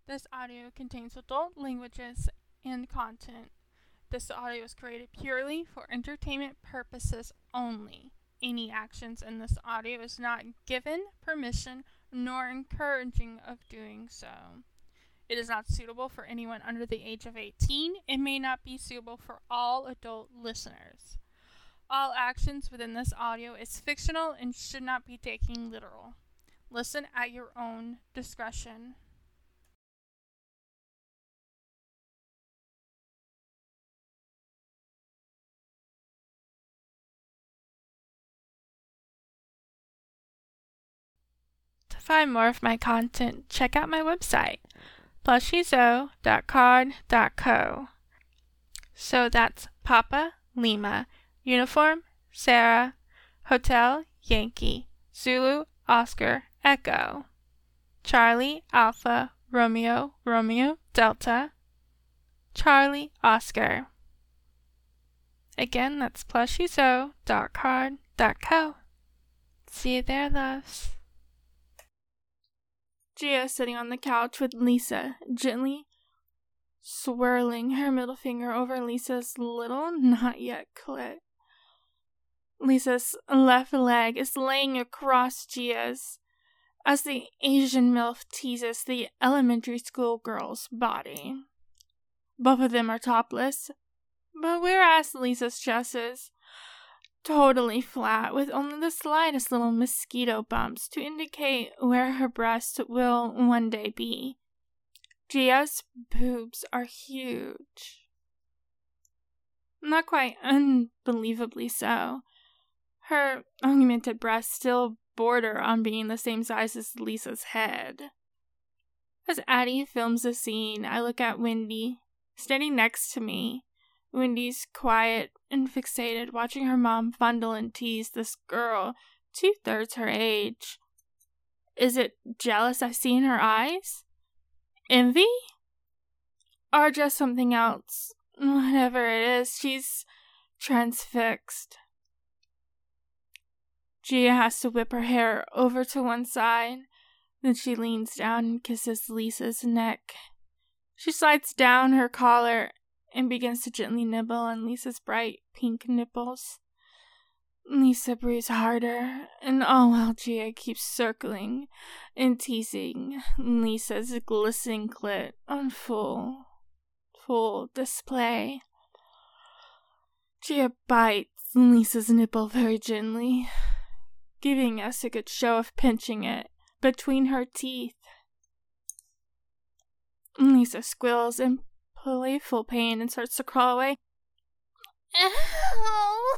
This audio contains adult languages and content. This audio is created purely for entertainment purposes only. Any actions in this audio is not given permission nor encouraging of doing so. It is not suitable for anyone under the age of 18 and may not be suitable for all adult listeners. All actions within this audio is fictional and should not be taken literal. Listen at your own discretion. To find more of my content, check out my website, plushyzo.card.co. So that's Papa, Lima, Uniform, Sarah, Hotel, Yankee, Zulu, Oscar, Echo, Charlie, Alpha, Romeo, Romeo, Delta, Charlie, Oscar. Again, that's plushyzo.card.co. See you there, loves. Gia is sitting on the couch with Lisa, gently swirling her middle finger over Lisa's little, not yet clit. Lisa's left leg is laying across Gia's as the Asian MILF teases the elementary school girl's body. Both of them are topless, but whereas Lisa's chest is totally flat with only the slightest little mosquito bumps to indicate where her breast will one day be, Gia's boobs are huge. Not quite unbelievably so. Her augmented breasts still border on being the same size as Lisa's head. As Addie films the scene, I look at Wendy, standing next to me. Wendy's quiet and fixated, watching her mom fondle and tease this girl 2/3 her age. Is it jealous I see in her eyes? Envy? Or just something else? Whatever it is, she's transfixed. Gia has to whip her hair over to one side. Then she leans down and kisses Lisa's neck. She slides down her collar and begins to gently nibble on Lisa's bright pink nipples. Lisa breathes harder, and all while Gia keeps circling and teasing Lisa's glistening clit on full display. Gia bites Lisa's nipple very gently, giving us a good show of pinching it between her teeth. Lisa squeals in playful pain and starts to crawl away. Ow!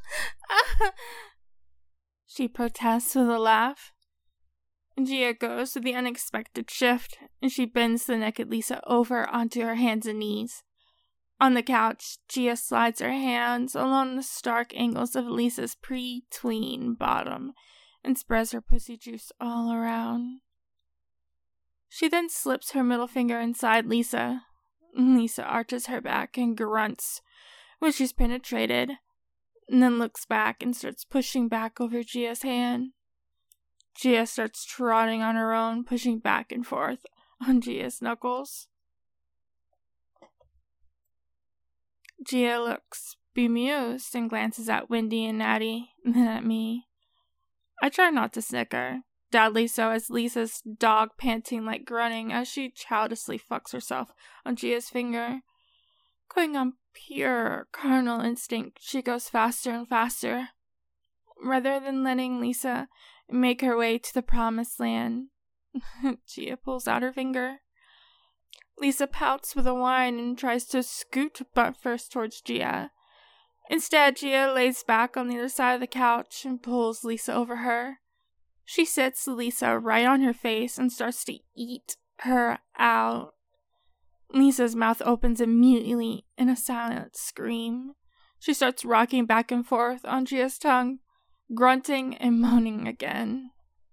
She protests with a laugh. Gia goes to the unexpected shift, and she bends the naked Lisa over onto her hands and knees. On the couch, Gia slides her hands along the stark angles of Lisa's pre-tween bottom and spreads her pussy juice all around. She then slips her middle finger inside Lisa. Lisa arches her back and grunts when she's penetrated, and then looks back and starts pushing back over Gia's hand. Gia starts trotting on her own, pushing back and forth on Gia's knuckles. Gia looks bemused and glances at Wendy and Natty, and then at me. I try not to snicker, deadly so as Lisa's dog panting like grunting as she childishly fucks herself on Gia's finger. Going on pure carnal instinct, she goes faster and faster. Rather than letting Lisa make her way to the promised land, Gia pulls out her finger. Lisa pouts with a whine and tries to scoot butt first towards Gia. Instead, Gia lays back on the other side of the couch and pulls Lisa over her. She sits Lisa right on her face and starts to eat her out. Lisa's mouth opens immediately in a silent scream. She starts rocking back and forth on Gia's tongue, grunting and moaning again.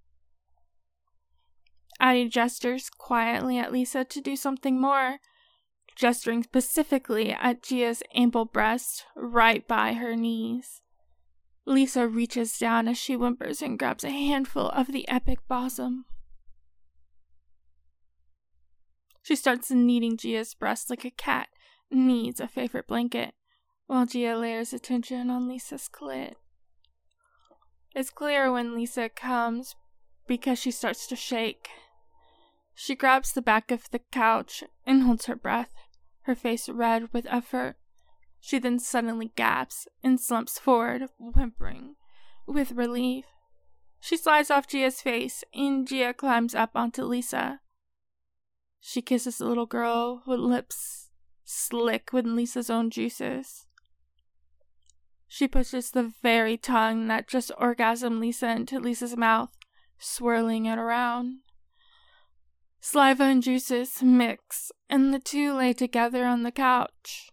Addie gestures quietly at Lisa to do something more, gesturing specifically at Gia's ample breast right by her knees. Lisa reaches down as she whimpers and grabs a handful of the epic bosom. She starts kneading Gia's breast like a cat needs a favorite blanket, while Gia layers attention on Lisa's clit. It's clear when Lisa comes because she starts to shake. She grabs the back of the couch and holds her breath, her face red with effort. She then suddenly gasps and slumps forward, whimpering with relief. She slides off Gia's face, and Gia climbs up onto Lisa. She kisses the little girl with lips slick with Lisa's own juices. She pushes the very tongue that just orgasmed Lisa into Lisa's mouth, swirling it around. Saliva and juices mix, and the two lay together on the couch.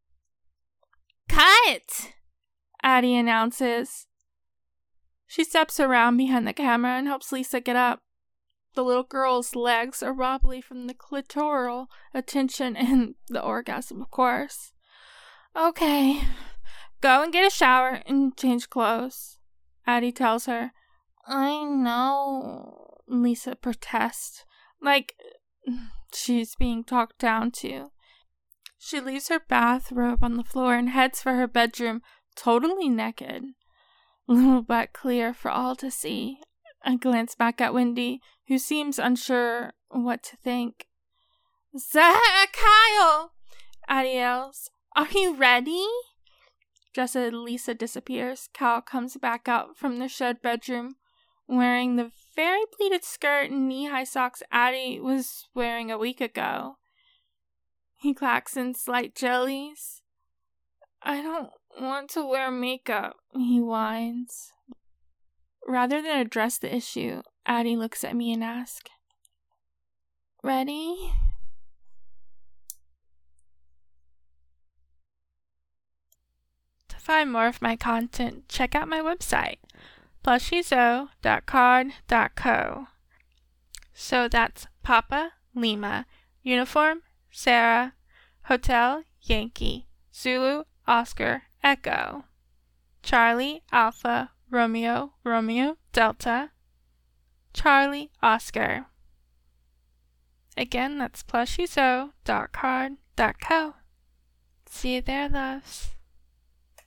"Cut!" Addie announces. She steps around behind the camera and helps Lisa get up. The little girl's legs are wobbly from the clitoral attention and the orgasm, of course. "Okay, go and get a shower and change clothes," Addie tells her. "I know," Lisa protests, like she's being talked down to. She leaves her bathrobe on the floor and heads for her bedroom, totally naked, little butt clear for all to see. I glance back at Wendy, who seems unsure what to think. "Kyle!" Addie yells. "Are you ready?" Just as Lisa disappears, Kyle comes back out from the shed bedroom, wearing the very pleated skirt and knee-high socks Addie was wearing a week ago. He clacks in slight jellies. "I don't want to wear makeup," he whines. Rather than address the issue, Addie looks at me and asks, "Ready?" To find more of my content, check out my website, plushyzo.card.co. So that's Papa, Lima, Uniform, Sarah, Hotel, Yankee, Zulu, Oscar, Echo, Charlie, Alpha, Romeo, Romeo, Delta, Charlie, Oscar. Again, that's plushyzo.card.co. See you there, loves.